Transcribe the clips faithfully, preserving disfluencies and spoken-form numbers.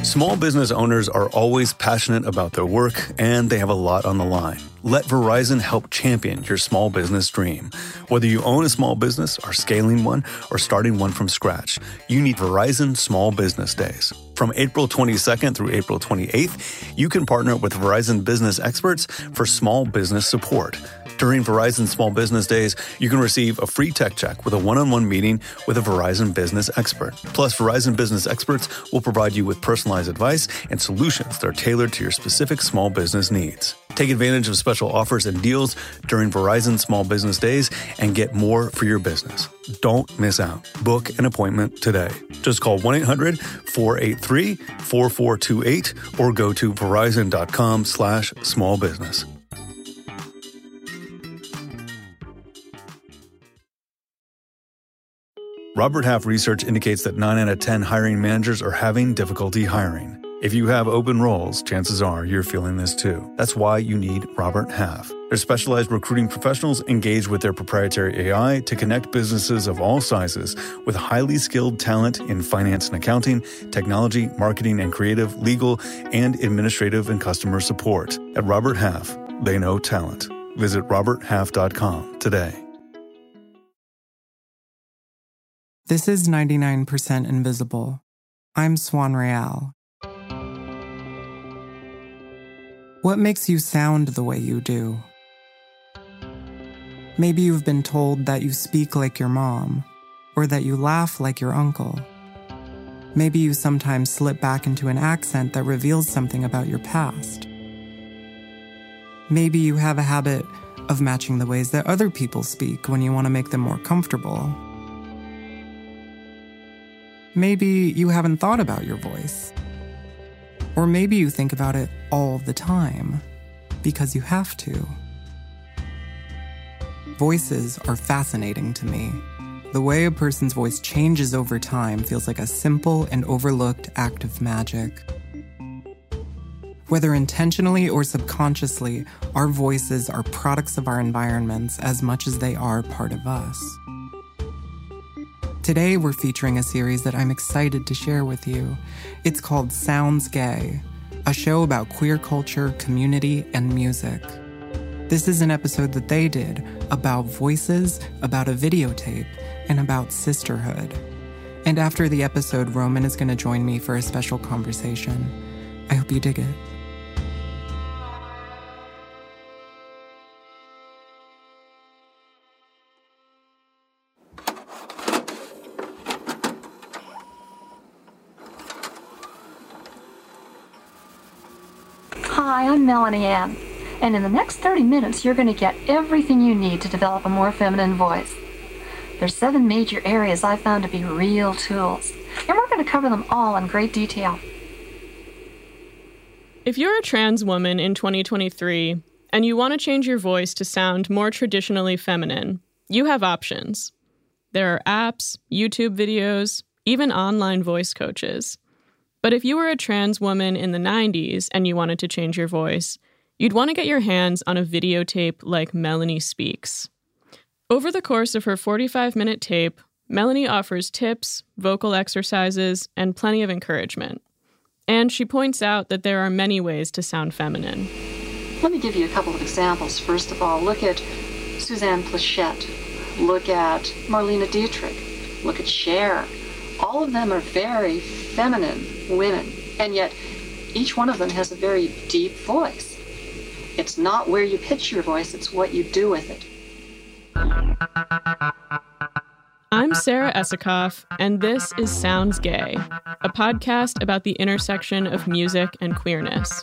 Small business owners are always passionate about their work, and they have a lot on the line. Let Verizon help champion your small business dream. Whether you own a small business, are scaling one, or starting one from scratch, you need Verizon Small Business Days. From April twenty-second through April twenty-eighth, you can partner with Verizon business experts for small business support. During Verizon Small Business Days, you can receive a free tech check with a one-on-one meeting with a Verizon business expert. Plus, Verizon business experts will provide you with personalized advice and solutions that are tailored to your specific small business needs. Take advantage of special offers and deals during Verizon Small Business Days and get more for your business. Don't miss out. Book an appointment today. Just call one eight hundred four eight three four four two eight or go to verizon.com slash small business. Robert Half research indicates that nine out of ten hiring managers are having difficulty hiring. If you have open roles, chances are you're feeling this too. That's why you need Robert Half. Their specialized recruiting professionals engage with their proprietary A I to connect businesses of all sizes with highly skilled talent in finance and accounting, technology, marketing and creative, legal, and administrative and customer support. At Robert Half, they know talent. Visit robert half dot com today. This is ninety-nine percent Invisible. I'm Swan Real. What makes you sound the way you do? Maybe you've been told that you speak like your mom, or that you laugh like your uncle. Maybe you sometimes slip back into an accent that reveals something about your past. Maybe you have a habit of matching the ways that other people speak when you want to make them more comfortable. Maybe you haven't thought about your voice. Or maybe you think about it all the time, because you have to. Voices are fascinating to me. The way a person's voice changes over time feels like a simple and overlooked act of magic. Whether intentionally or subconsciously, our voices are products of our environments as much as they are part of us. Today, we're featuring a series that I'm excited to share with you. It's called Sounds Gay, a show about queer culture, community, and music. This is an episode that they did about voices, about a videotape, and about sisterhood. And after the episode, Roman is going to join me for a special conversation. I hope you dig it. Hi, I'm Melanie Ann, and in the next thirty minutes, you're going to get everything you need to develop a more feminine voice. There's seven major areas I found to be real tools, and we're going to cover them all in great detail. If you're a trans woman in twenty twenty-three and you want to change your voice to sound more traditionally feminine, you have options. There are apps, YouTube videos, even online voice coaches. But if you were a trans woman in the nineties and you wanted to change your voice, you'd want to get your hands on a videotape like Melanie Speaks. Over the course of her forty-five minute tape, Melanie offers tips, vocal exercises, and plenty of encouragement. And she points out that there are many ways to sound feminine. Let me give you a couple of examples. First of all, look at Suzanne Plachette. Look at Marlene Dietrich. Look at Cher. All of them are very feminine women, and yet each one of them has a very deep voice. It's not where you pitch your voice, it's what you do with it. I'm Sarah Esikoff, and this is Sounds Gay, a podcast about the intersection of music and queerness.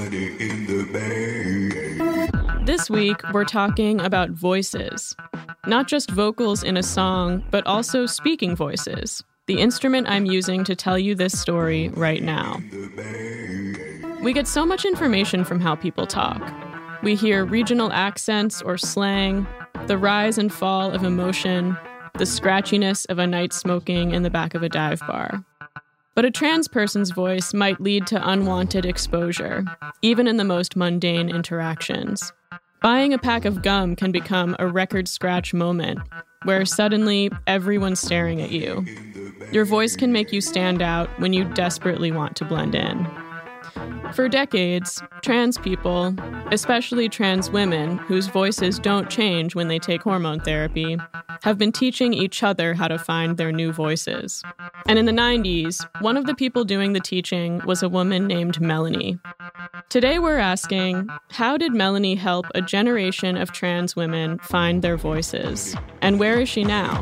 This week, we're talking about voices. Not just vocals in a song, but also speaking voices. The instrument I'm using to tell you this story right now. We get so much information from how people talk. We hear regional accents or slang, the rise and fall of emotion, the scratchiness of a night smoking in the back of a dive bar. But a trans person's voice might lead to unwanted exposure, even in the most mundane interactions. Buying a pack of gum can become a record scratch moment, where suddenly everyone's staring at you. Your voice can make you stand out when you desperately want to blend in. For decades, trans people, especially trans women whose voices don't change when they take hormone therapy, have been teaching each other how to find their new voices. And in the nineties, one of the people doing the teaching was a woman named Melanie. Today we're asking, how did Melanie help a generation of trans women find their voices? And where is she now?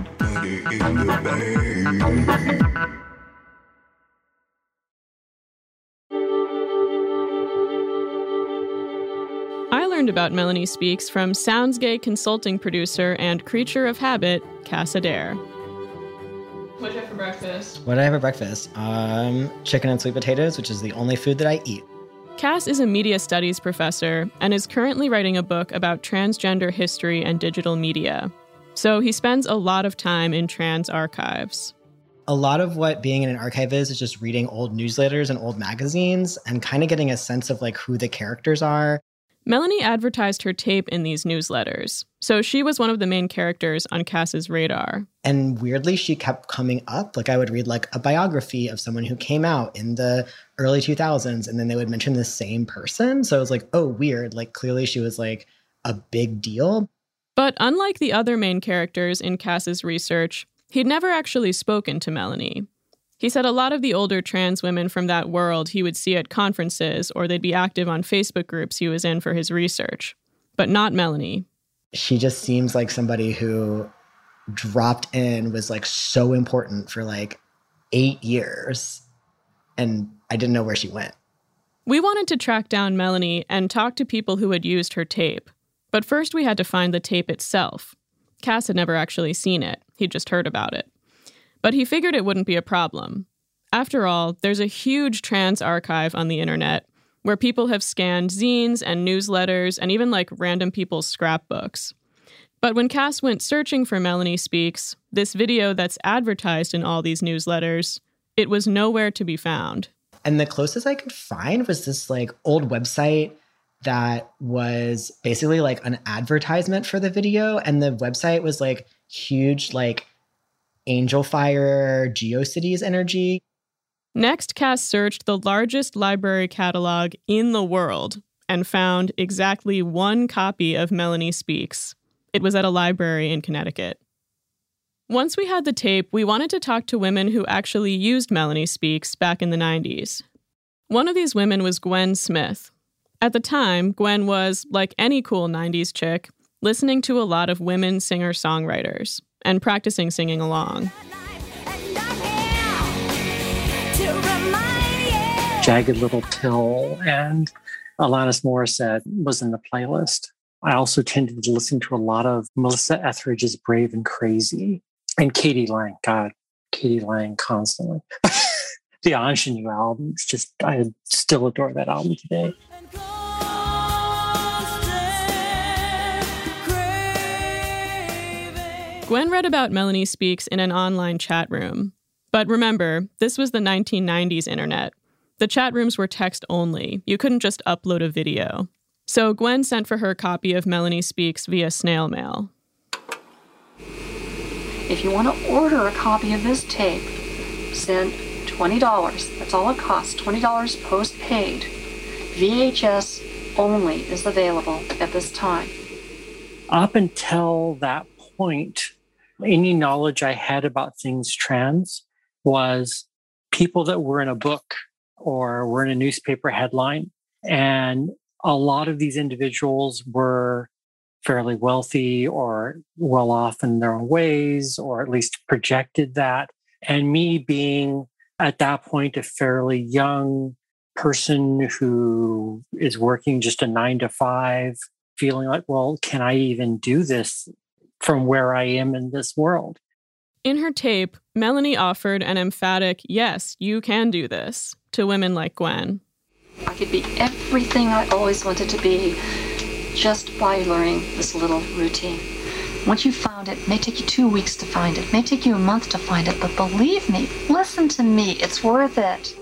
I learned about Melanie Speaks from Sounds Gay consulting producer and creature of habit, Cass Adair. What did you have for breakfast? What did I have for breakfast? Um, chicken and sweet potatoes, which is the only food that I eat. Cass is a media studies professor and is currently writing a book about transgender history and digital media. So he spends a lot of time in trans archives. A lot of what being in an archive is, is just reading old newsletters and old magazines and kind of getting a sense of like who the characters are. Melanie advertised her tape in these newsletters, so she was one of the main characters on Cass's radar. And weirdly, she kept coming up. Like I would read like a biography of someone who came out in the early two thousands, and then they would mention the same person. So it was like, oh, weird. Like clearly she was like a big deal. But unlike the other main characters in Cass's research, he'd never actually spoken to Melanie. He said a lot of the older trans women from that world he would see at conferences or they'd be active on Facebook groups he was in for his research, but not Melanie. She just seems like somebody who dropped in, was like so important for like eight years, and I didn't know where she went. We wanted to track down Melanie and talk to people who had used her tape, but first we had to find the tape itself. Cass had never actually seen it. He'd just heard about it. But he figured it wouldn't be a problem. After all, there's a huge trans archive on the internet where people have scanned zines and newsletters and even like random people's scrapbooks. But when Cass went searching for Melanie Speaks, this video that's advertised in all these newsletters, it was nowhere to be found. And the closest I could find was this like old website that was basically like an advertisement for the video. And the website was like huge, like Angelfire, GeoCities energy. Next, Cass searched the largest library catalog in the world and found exactly one copy of Melanie Speaks. It was at a library in Connecticut. Once we had the tape, we wanted to talk to women who actually used Melanie Speaks back in the nineties. One of these women was Gwen Smith. At the time, Gwen was, like any cool nineties chick, listening to a lot of women singer-songwriters and practicing singing along. Jagged Little Pill and Alanis Morissette was in the playlist. I also tended to listen to a lot of Melissa Etheridge's Brave and Crazy and Katie Lang. God, Katie Lang constantly. The Ingenue album, it's just, I still adore that album today. Gwen read about Melanie Speaks in an online chat room. But remember, this was the nineteen nineties internet. The chat rooms were text only. You couldn't just upload a video. So Gwen sent for her a copy of Melanie Speaks via snail mail. If you want to order a copy of this tape, send twenty dollars. That's all it costs, twenty dollars postpaid. V H S only is available at this time. Up until that point, any knowledge I had about things trans was people that were in a book or were in a newspaper headline. And a lot of these individuals were fairly wealthy or well off in their own ways, or at least projected that. And me being at that point a fairly young person who is working just a nine to five, feeling like, well, can I even do this from where I am in this world? In her tape, Melanie offered an emphatic, yes, you can do this, to women like Gwen. I could be everything I always wanted to be just by learning this little routine. Once you've found it, it may take you two weeks to find it, it may take you a month to find it, but believe me, listen to me, it's worth it.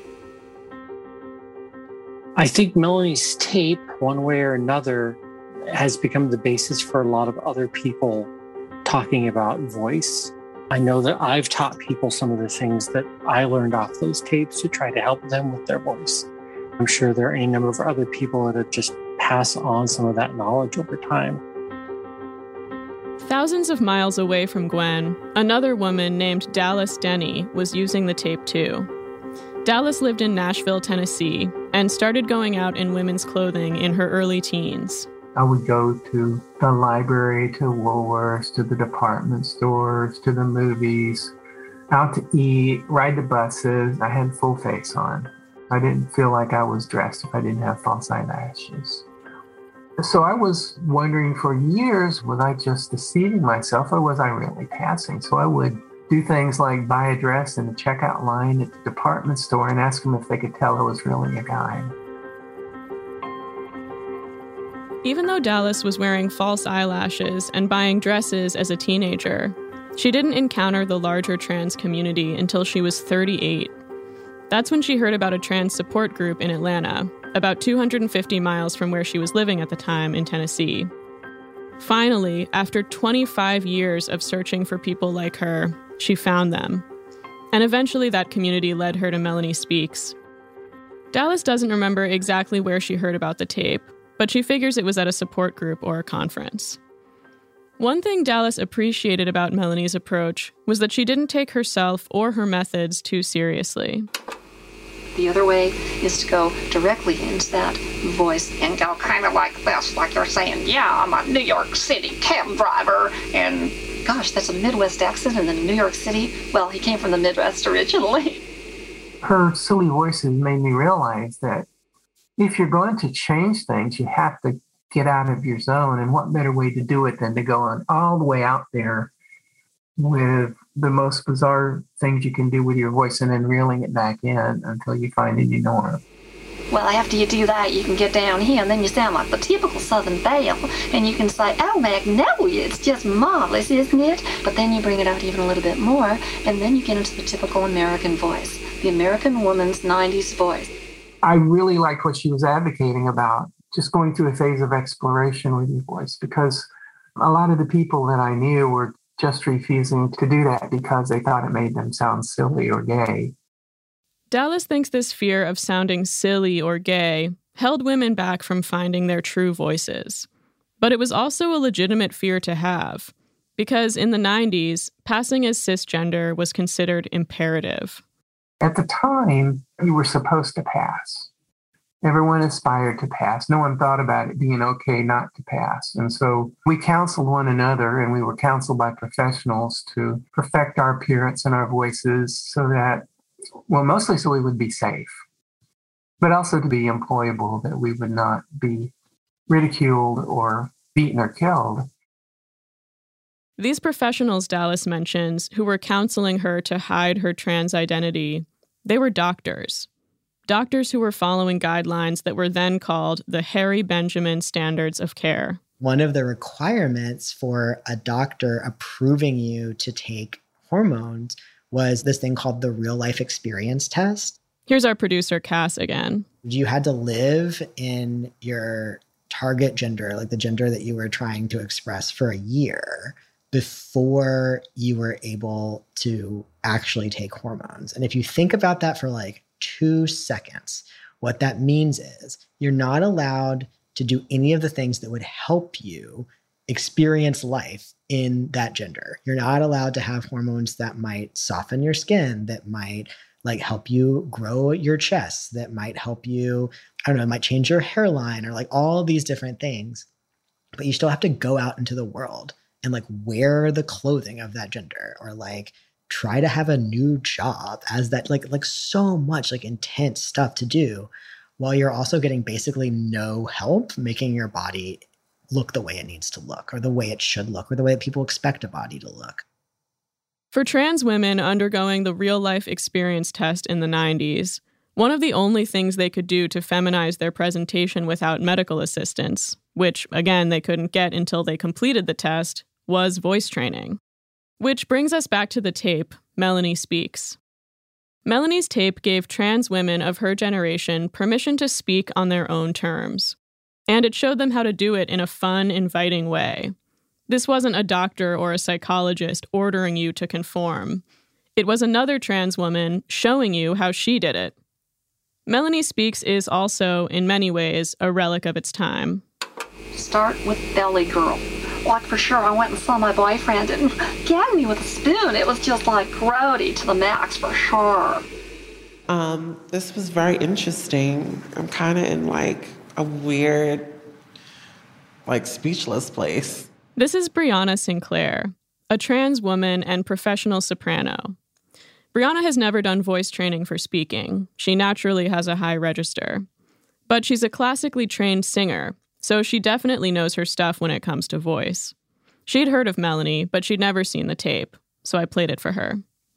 I think Melanie's tape, one way or another, has become the basis for a lot of other people talking about voice. I know that I've taught people some of the things that I learned off those tapes to try to help them with their voice. I'm sure there are any number of other people that have just passed on some of that knowledge over time. Thousands of miles away from Gwen, another woman named Dallas Denny was using the tape too. Dallas lived in Nashville, Tennessee, and started going out in women's clothing in her early teens. I would go to the library, to Woolworths, to the department stores, to the movies, out to eat, ride the buses. I had full face on. I didn't feel like I was dressed if I didn't have false eyelashes. So I was wondering for years, was I just deceiving myself or was I really passing? So I would do things like buy a dress in the checkout line at the department store and ask them if they could tell I was really a guy. Even though Dallas was wearing false eyelashes and buying dresses as a teenager, she didn't encounter the larger trans community until she was thirty-eight. That's when she heard about a trans support group in Atlanta, about two hundred fifty miles from where she was living at the time in Tennessee. Finally, after twenty-five years of searching for people like her, she found them. And eventually that community led her to Melanie Speaks. Dallas doesn't remember exactly where she heard about the tape, but she figures it was at a support group or a conference. One thing Dallas appreciated about Melanie's approach was that she didn't take herself or her methods too seriously. The other way is to go directly into that voice and go kind of like this, like you're saying, yeah, I'm a New York City cab driver, and gosh, that's a Midwest accent, and then New York City, well, he came from the Midwest originally. Her silly voices made me realize that if you're going to change things, you have to get out of your zone. And what better way to do it than to go on all the way out there with the most bizarre things you can do with your voice and then reeling it back in until you find a new norm. Well, after you do that, you can get down here, and then you sound like the typical Southern belle, and you can say, oh, Magnolia, it's just marvelous, isn't it? But then you bring it out even a little bit more, and then you get into the typical American voice, the American woman's nineties voice. I really liked what she was advocating about, just going through a phase of exploration with your voice, because a lot of the people that I knew were just refusing to do that because they thought it made them sound silly or gay. Dallas thinks this fear of sounding silly or gay held women back from finding their true voices. But it was also a legitimate fear to have, because in the nineties, passing as cisgender was considered imperative. At the time, you were supposed to pass. Everyone aspired to pass. No one thought about it being okay not to pass. And so we counseled one another, and we were counseled by professionals to perfect our appearance and our voices so that, well, mostly so we would be safe, but also to be employable, that we would not be ridiculed or beaten or killed. These professionals Dallas mentions, who were counseling her to hide her trans identity, they were doctors. Doctors who were following guidelines that were then called the Harry Benjamin Standards of Care. One of the requirements for a doctor approving you to take hormones was this thing called the real life experience test. Here's our producer, Cass, again. You had to live in your target gender, like the gender that you were trying to express, for a year before you were able to actually take hormones. And if you think about that for like two seconds, what that means is you're not allowed to do any of the things that would help you experience life in that gender. You're not allowed to have hormones that might soften your skin, that might like help you grow your chest, that might help you, I don't know, it might change your hairline, or like all these different things. But you still have to go out into the world and like wear the clothing of that gender, or like try to have a new job as that, like, like so much like intense stuff to do, while you're also getting basically no help making your body look the way it needs to look, or the way it should look, or the way that people expect a body to look. For trans women undergoing the real-life experience test in the nineties, one of the only things they could do to feminize their presentation without medical assistance, which, again, they couldn't get until they completed the test, was voice training. Which brings us back to the tape, Melanie Speaks. Melanie's tape gave trans women of her generation permission to speak on their own terms. And it showed them how to do it in a fun, inviting way. This wasn't a doctor or a psychologist ordering you to conform. It was another trans woman showing you how she did it. Melanie Speaks is also, in many ways, a relic of its time. Start with Belly Girl. Like, for sure, I went and saw my boyfriend and gagged me with a spoon. It was just like grody to the max, for sure. Um, this was very interesting. I'm kind of in, like, a weird, like, speechless place. This is Brianna Sinclair, a trans woman and professional soprano. Brianna has never done voice training for speaking. She naturally has a high register. But she's a classically trained singer, so she definitely knows her stuff when it comes to voice. She'd heard of Melanie, but she'd never seen the tape, so I played it for her.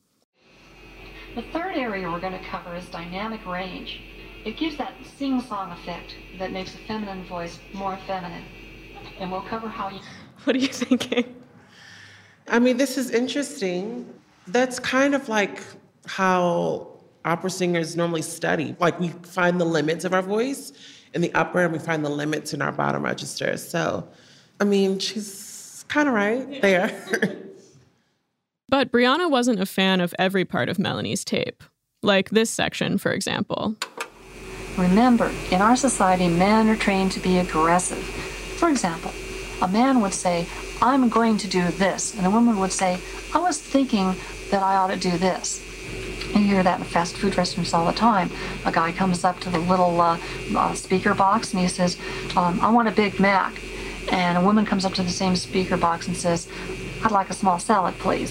The third area we're going to cover is dynamic range. It gives that sing-song effect that makes a feminine voice more feminine. And we'll cover how you... What are you thinking? I mean, this is interesting. That's kind of like how opera singers normally study. Like, we find the limits of our voice in the upper and we find the limits in our bottom register. So, I mean, she's kind of right there. But Brianna wasn't a fan of every part of Melanie's tape. Like this section, for example. Remember, in our society, men are trained to be aggressive. For example, a man would say, I'm going to do this. And a woman would say, I was thinking that I ought to do this. And you hear that in fast food restaurants all the time. A guy comes up to the little uh, uh, speaker box and he says, um, I want a Big Mac. And a woman comes up to the same speaker box and says, I'd like a small salad, please.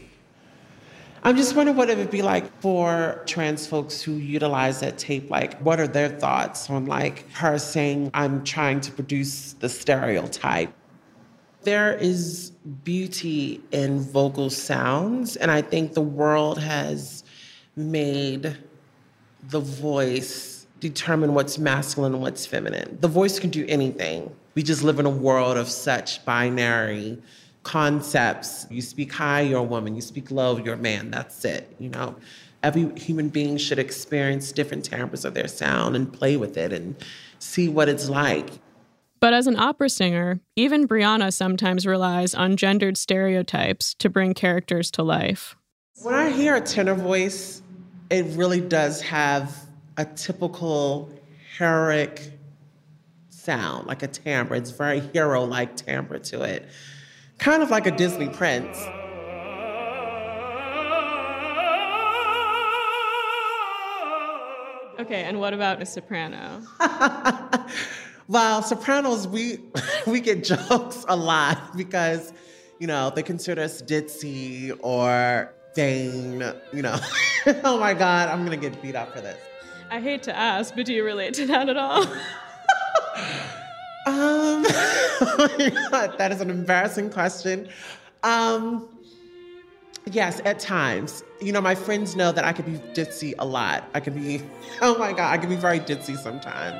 I'm just wondering what it would be like for trans folks who utilize that tape. Like, what are their thoughts on, like, her saying, I'm trying to produce the stereotype? There is beauty in vocal sounds, and I think the world has made the voice determine what's masculine and what's feminine. The voice can do anything. We just live in a world of such binary concepts. You speak high, you're a woman. You speak low, you're a man. That's it, you know? Every human being should experience different timbres of their sound and play with it and see what it's like. But as an opera singer, even Brianna sometimes relies on gendered stereotypes to bring characters to life. When I hear a tenor voice, it really does have a typical heroic sound, like a timbre. It's very hero-like timbre to it. Kind of like a Disney prince. Okay, and what about a soprano? Well, sopranos, we we get jokes a lot because, you know, they consider us ditzy or vain, you know. Oh my God, I'm gonna get beat up for this. I hate to ask, but do you relate to that at all? Um, oh my God, that is an embarrassing question. Um, yes, at times. You know, my friends know that I could be ditzy a lot. I could be, oh my God, I could be very ditzy sometimes.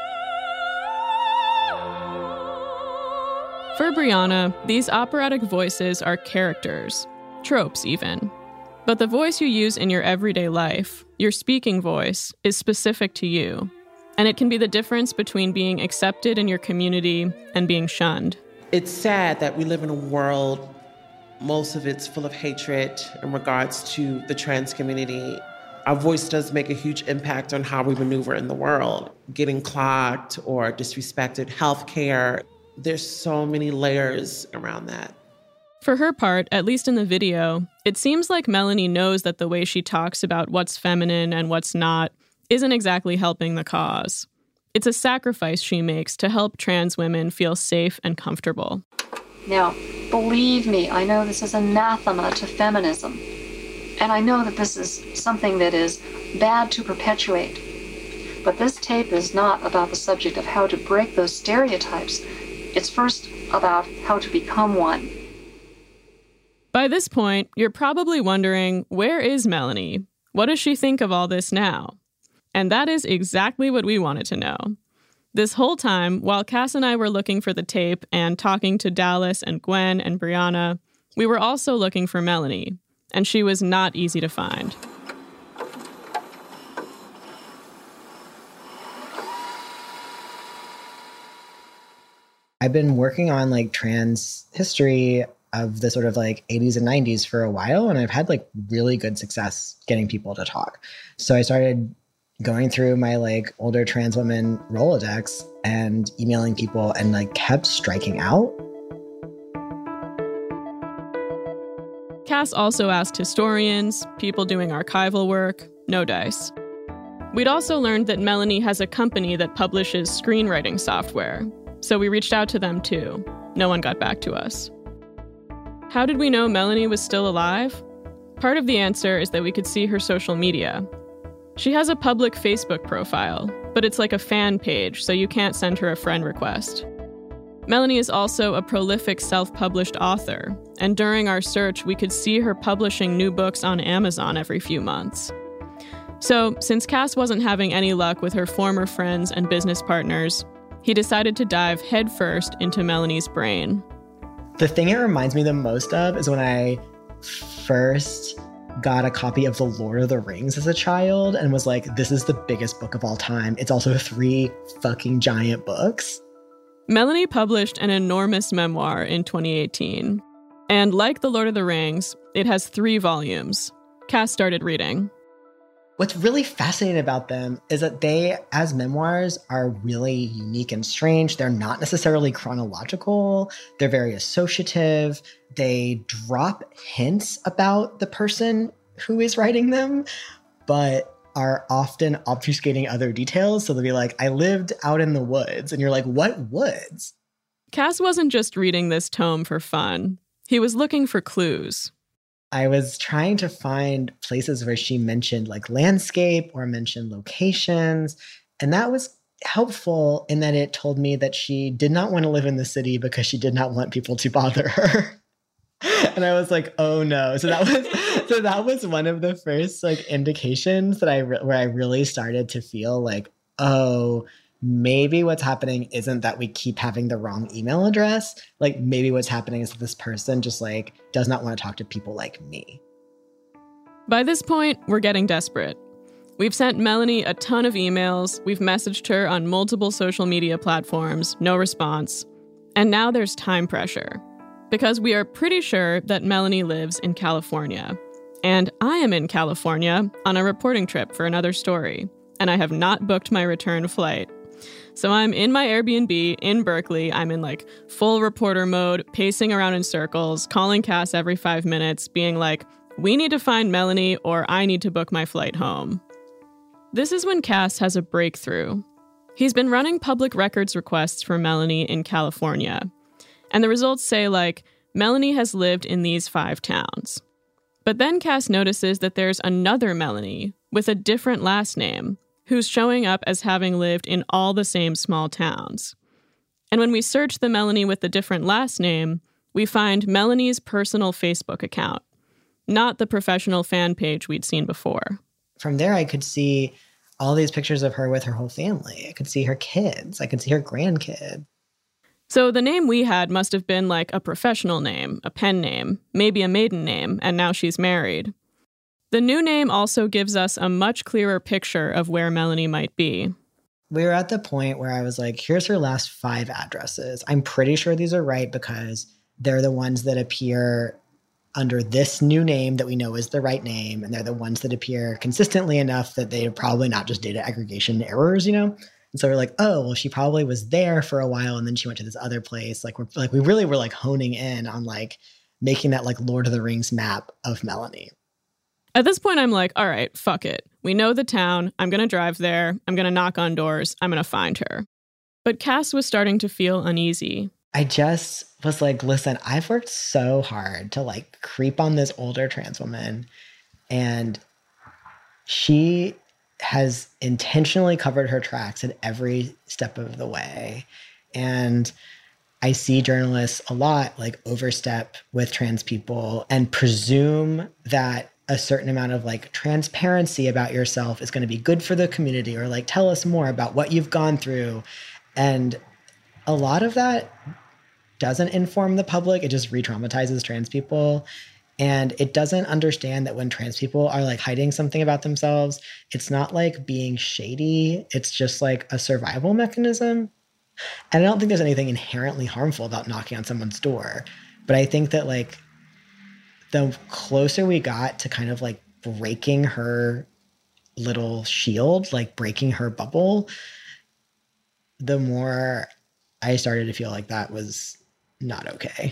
For Brianna, these operatic voices are characters, tropes even. But the voice you use in your everyday life, your speaking voice, is specific to you. And it can be the difference between being accepted in your community and being shunned. It's sad that we live in a world, most of it's full of hatred in regards to the trans community. Our voice does make a huge impact on how we maneuver in the world. Getting clogged or disrespected, healthcare, there's so many layers around that. For her part, at least in the video, it seems like Melanie knows that the way she talks about what's feminine and what's not isn't exactly helping the cause. It's a sacrifice she makes to help trans women feel safe and comfortable. Now, believe me, I know this is anathema to feminism. And I know that this is something that is bad to perpetuate. But this tape is not about the subject of how to break those stereotypes. It's first about how to become one. By this point, you're probably wondering, where is Melanie? What does she think of all this now? And that is exactly what we wanted to know. This whole time, while Cass and I were looking for the tape and talking to Dallas and Gwen and Brianna, we were also looking for Melanie, and she was not easy to find. I've been working on like trans history of the sort of like eighties and nineties for a while, and I've had like really good success getting people to talk. So I started going through my like older trans women Rolodex and emailing people, and like kept striking out. Cass also asked historians, people doing archival work, no dice. We'd also learned that Melanie has a company that publishes screenwriting software, so we reached out to them too. No one got back to us. How did we know Melanie was still alive? Part of the answer is that we could see her social media. She has a public Facebook profile, but it's like a fan page, so you can't send her a friend request. Melanie is also a prolific self-published author, and during our search, we could see her publishing new books on Amazon every few months. So, since Cass wasn't having any luck with her former friends and business partners, he decided to dive headfirst into Melanie's brain. The thing it reminds me the most of is when I first got a copy of The Lord of the Rings as a child and was like, this is the biggest book of all time. It's also three fucking giant books. Melanie published an enormous memoir in twenty eighteen. And like The Lord of the Rings, it has three volumes. Cass started reading. What's really fascinating about them is that they, as memoirs, are really unique and strange. They're not necessarily chronological. They're very associative. They drop hints about the person who is writing them, but are often obfuscating other details. So they'll be like, I lived out in the woods. And you're like, what woods? Cass wasn't just reading this tome for fun. He was looking for clues. I was trying to find places where she mentioned like landscape or mentioned locations. And that was helpful in that it told me that she did not want to live in the city because she did not want people to bother her. And I was like, oh no. So that was so that was one of the first like indications that I re- where I really started to feel like, oh, maybe what's happening isn't that we keep having the wrong email address. Like maybe what's happening is that this person just like does not want to talk to people like me. By this point, we're getting desperate. We've sent Melanie a ton of emails. We've messaged her on multiple social media platforms. No response. And now there's time pressure. Because we are pretty sure that Melanie lives in California. And I am in California on a reporting trip for another story. And I have not booked my return flight. So I'm in my Airbnb in Berkeley. I'm in like full reporter mode, pacing around in circles, calling Cass every five minutes, being like, we need to find Melanie or I need to book my flight home. This is when Cass has a breakthrough. He's been running public records requests for Melanie in California. And the results say like, Melanie has lived in these five towns. But then Cass notices that there's another Melanie with a different last name, who's showing up as having lived in all the same small towns. And when we search the Melanie with the different last name, we find Melanie's personal Facebook account, not the professional fan page we'd seen before. From there, I could see all these pictures of her with her whole family. I could see her kids. I could see her grandkid. So the name we had must have been like a professional name, a pen name, maybe a maiden name, and now she's married. The new name also gives us a much clearer picture of where Melanie might be. We were at the point where I was like, here's her last five addresses. I'm pretty sure these are right because they're the ones that appear under this new name that we know is the right name. And they're the ones that appear consistently enough that they're probably not just data aggregation errors, you know? And so we're like, oh, well, she probably was there for a while and then she went to this other place. Like we're like, we really were like honing in on like making that like Lord of the Rings map of Melanie. At this point, I'm like, all right, fuck it. We know the town. I'm going to drive there. I'm going to knock on doors. I'm going to find her. But Cass was starting to feel uneasy. I just was like, listen, I've worked so hard to like creep on this older trans woman. And she has intentionally covered her tracks at every step of the way. And I see journalists a lot like overstep with trans people and presume that a certain amount of like transparency about yourself is going to be good for the community or like tell us more about what you've gone through. And a lot of that doesn't inform the public. It just re-traumatizes trans people. And it doesn't understand that when trans people are like hiding something about themselves, it's not like being shady. It's just like a survival mechanism. And I don't think there's anything inherently harmful about knocking on someone's door. But I think that like the closer we got to kind of like breaking her little shield, like breaking her bubble, the more I started to feel like that was not okay.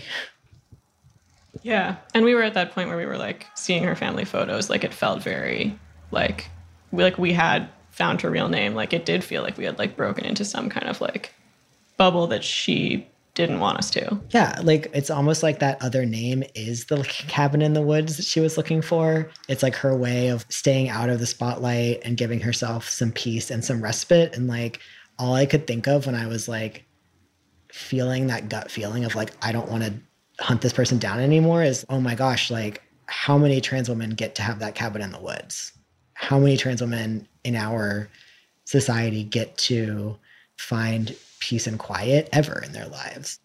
Yeah. And we were at that point where we were like seeing her family photos. Like it felt very like we like we had found her real name. Like it did feel like we had like broken into some kind of like bubble that she didn't want us to. Yeah, like it's almost like that other name is the cabin in the woods that she was looking for. It's like her way of staying out of the spotlight and giving herself some peace and some respite. And like all I could think of when I was like feeling that gut feeling of like, I don't want to hunt this person down anymore is, oh my gosh, like how many trans women get to have that cabin in the woods? How many trans women in our society get to find peace and quiet ever in their lives?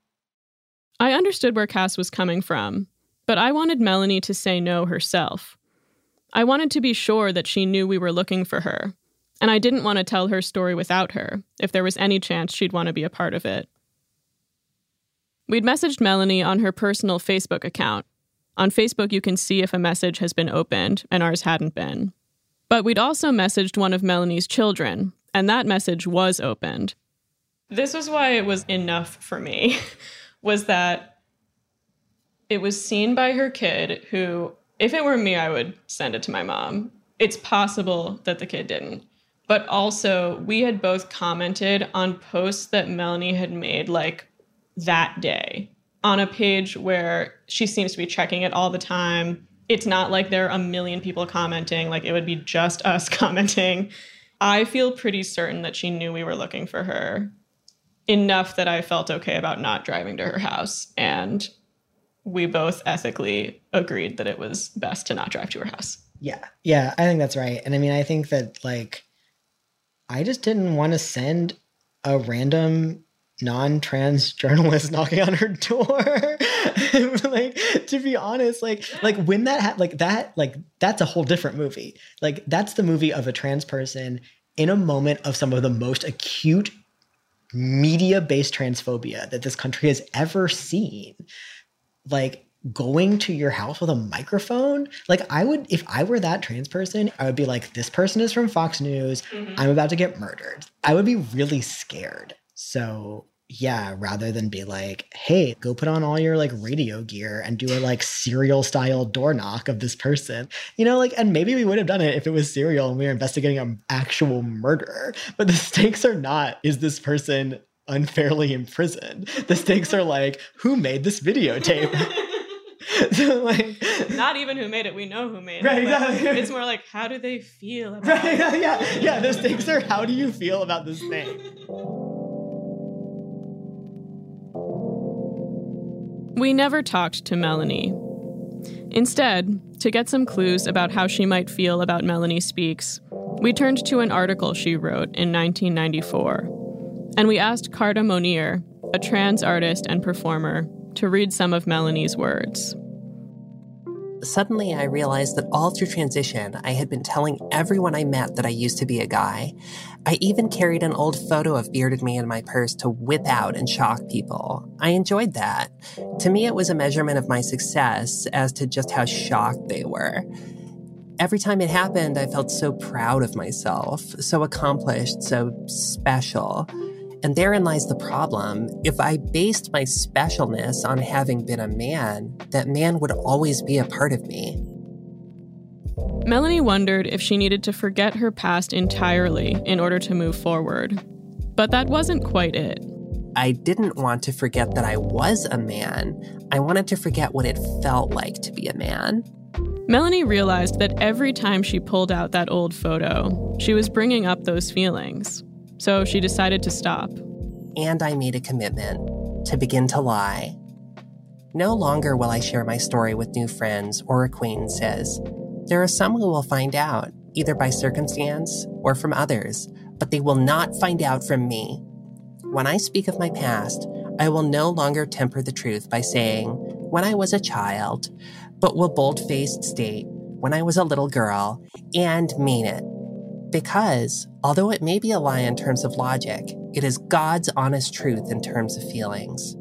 I understood where Cass was coming from, but I wanted Melanie to say no herself. I wanted to be sure that she knew we were looking for her, and I didn't want to tell her story without her, if there was any chance she'd want to be a part of it. We'd messaged Melanie on her personal Facebook account. On Facebook, you can see if a message has been opened, and ours hadn't been. But we'd also messaged one of Melanie's children, and that message was opened. This was why it was enough for me, was that it was seen by her kid who, if it were me, I would send it to my mom. It's possible that the kid didn't. But also, we had both commented on posts that Melanie had made, like, that day, on a page where she seems to be checking it all the time. It's not like there are a million people commenting. Like, it would be just us commenting. I feel pretty certain that she knew we were looking for her. Enough that I felt okay about not driving to her house. And we both ethically agreed that it was best to not drive to her house. Yeah. Yeah, I think that's right. And I mean, I think that, like, I just didn't want to send a random non-trans journalist knocking on her door. Like, to be honest, like, like when that, ha- like that, like, that's a whole different movie. Like, that's the movie of a trans person in a moment of some of the most acute media-based transphobia that this country has ever seen. Like, going to your house with a microphone, like I would, if I were that trans person, I would be like, this person is from Fox News. Mm-hmm. I'm about to get murdered. I would be really scared. So yeah, rather than be like, hey, go put on all your like radio gear and do a like serial style door knock of this person, you know, like, and maybe we would have done it if it was serial and we were investigating an actual murderer. But the stakes are not, is this person unfairly imprisoned? The stakes are like, who made this videotape? So like, not even who made it, we know who made right, it. Exactly. It's more like, how do they feel about right, it? Yeah, yeah, yeah. The stakes are, how do you feel about this thing? We never talked to Melanie. Instead, to get some clues about how she might feel about Melanie Speaks, we turned to an article she wrote in nineteen ninety-four. And we asked Carta Monir, a trans artist and performer, to read some of Melanie's words. Suddenly, I realized that all through transition, I had been telling everyone I met that I used to be a guy. I even carried an old photo of bearded me in my purse to whip out and shock people. I enjoyed that. To me, it was a measurement of my success as to just how shocked they were. Every time it happened, I felt so proud of myself, so accomplished, so special. And therein lies the problem. If I based my specialness on having been a man, that man would always be a part of me. Melanie wondered if she needed to forget her past entirely in order to move forward. But that wasn't quite it. I didn't want to forget that I was a man. I wanted to forget what it felt like to be a man. Melanie realized that every time she pulled out that old photo, she was bringing up those feelings. So she decided to stop. And I made a commitment to begin to lie. No longer will I share my story with new friends or acquaintances. There are some who will find out, either by circumstance or from others, but they will not find out from me. When I speak of my past, I will no longer temper the truth by saying, when I was a child, but will bold-faced state, when I was a little girl, and mean it. Because, although it may be a lie in terms of logic, It is God's honest truth in terms of feelings.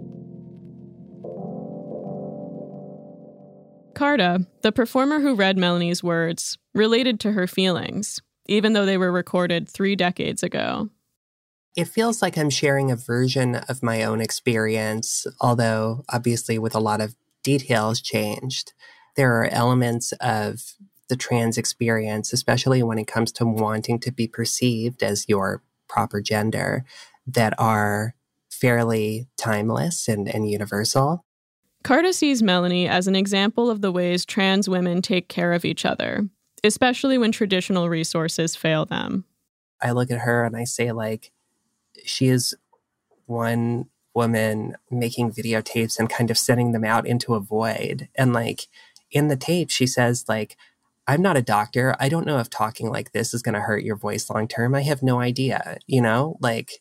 Carta, the performer who read Melanie's words, related to her feelings, even though they were recorded three decades ago. It feels like I'm sharing a version of my own experience, although obviously with a lot of details changed. There are elements of the trans experience, especially when it comes to wanting to be perceived as your proper gender, that are fairly timeless and, and universal. Carta sees Melanie as an example of the ways trans women take care of each other, especially when traditional resources fail them. I look at her and I say, like, she is one woman making videotapes and kind of sending them out into a void. And, like, in the tape, she says, like, I'm not a doctor. I don't know if talking like this is going to hurt your voice long term. I have no idea, you know, like,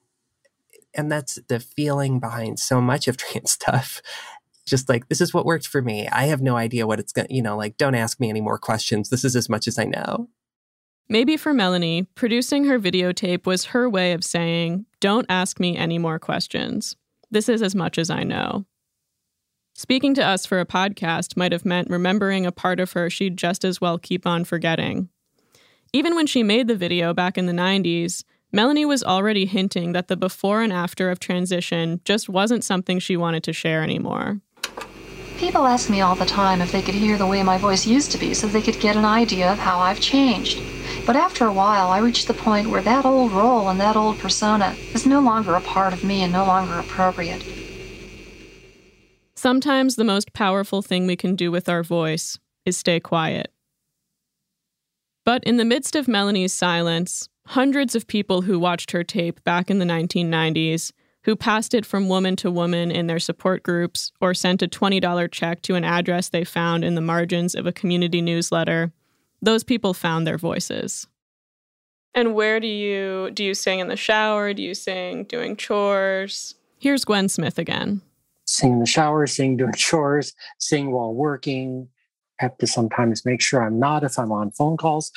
and that's the feeling behind so much of trans stuff. Just like, this is what worked for me. I have no idea what it's going to, you know, like, don't ask me any more questions. This is as much as I know. Maybe for Melanie, producing her videotape was her way of saying, don't ask me any more questions. This is as much as I know. Speaking to us for a podcast might have meant remembering a part of her she'd just as well keep on forgetting. Even when she made the video back in the nineties, Melanie was already hinting that the before and after of transition just wasn't something she wanted to share anymore. People ask me all the time if they could hear the way my voice used to be so they could get an idea of how I've changed. But after a while, I reached the point where that old role and that old persona is no longer a part of me and no longer appropriate. Sometimes the most powerful thing we can do with our voice is stay quiet. But in the midst of Melanie's silence, hundreds of people who watched her tape back in the nineteen nineties, who passed it from woman to woman in their support groups or sent a twenty dollars check to an address they found in the margins of a community newsletter, those people found their voices. And where do you, do you sing in the shower? Do you sing doing chores? Here's Gwen Smith again. Sing in the shower, sing doing chores, sing while working. I have to sometimes make sure I'm not if I'm on phone calls.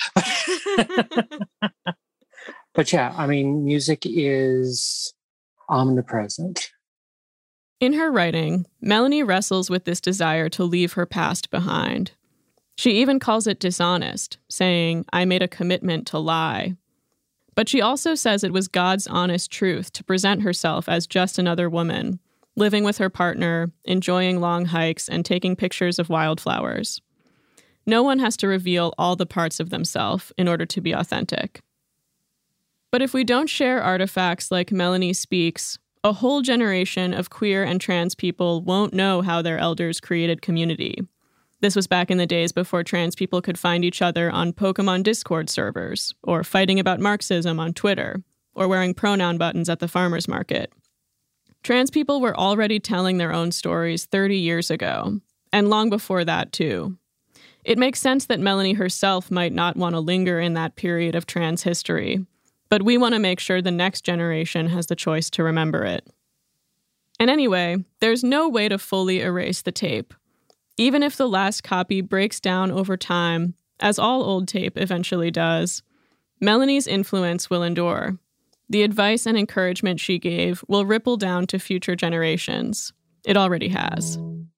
But yeah, I mean, music is omnipresent. In her writing, Melanie wrestles with this desire to leave her past behind. She even calls it dishonest, saying, I made a commitment to lie. But she also says it was God's honest truth to present herself as just another woman, living with her partner, enjoying long hikes, and taking pictures of wildflowers. No one has to reveal all the parts of themselves in order to be authentic. But if we don't share artifacts like Melanie Speaks, a whole generation of queer and trans people won't know how their elders created community. This was back in the days before trans people could find each other on Pokemon Discord servers, or fighting about Marxism on Twitter, or wearing pronoun buttons at the farmer's market. Trans people were already telling their own stories thirty years ago, and long before that, too. It makes sense that Melanie herself might not want to linger in that period of trans history, but we want to make sure the next generation has the choice to remember it. And anyway, there's no way to fully erase the tape. Even if the last copy breaks down over time, as all old tape eventually does, Melanie's influence will endure. The advice and encouragement she gave will ripple down to future generations. It already has.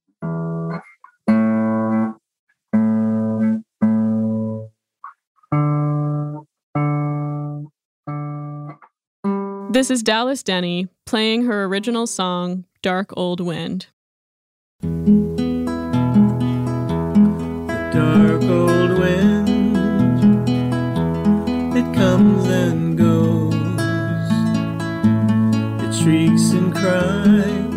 This is Dallas Denny playing her original song, Dark Old Wind. The dark old wind, it comes and goes, it shrieks and cries,